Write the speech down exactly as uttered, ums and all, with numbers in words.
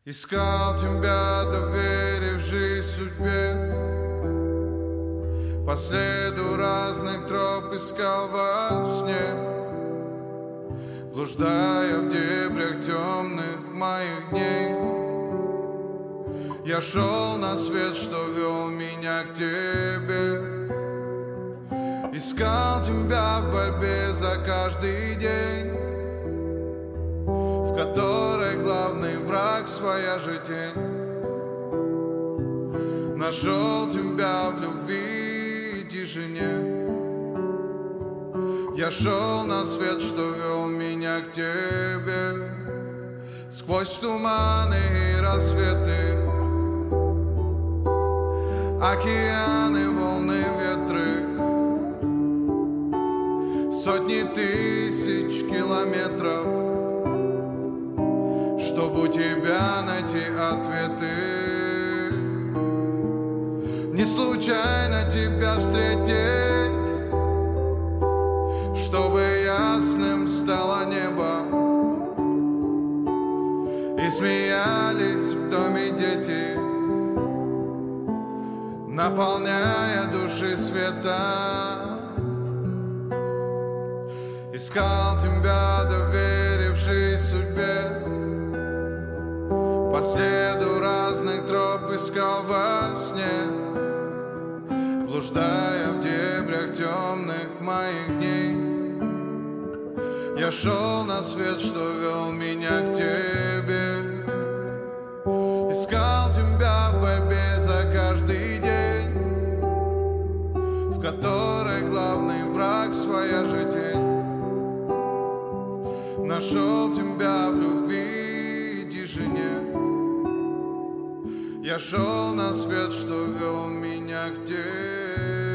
Искал тебя, доверившись судьбе, по следу разных троп искал во сне, блуждая в дебрях темных моих дней. Я шел на свет, что вел меня к тебе. Искал тебя в борьбе за каждый день, в которой главный враг своя же тень. Нашел тебя в любви и тишине. Я шел на свет, что вел меня к тебе. Сквозь туманы и рассветы, океаны, волны, ветры, сотни тысяч километров, чтобы у тебя найти ответы. Не случайно тебя встретить, чтобы ясным стало небо, и смеялись в доме дети, наполняя души света. Искал тебя, доверившись судьбе, по следу разных троп искал во сне, блуждая в дебрях темных моих дней. Я шел на свет, что вел меня к тебе. Искал тебя в борьбе за каждый день, в которой главный враг своя же тень. Нашел тебя в любви и тишине. Я шел на свет, что вел меня к тебе.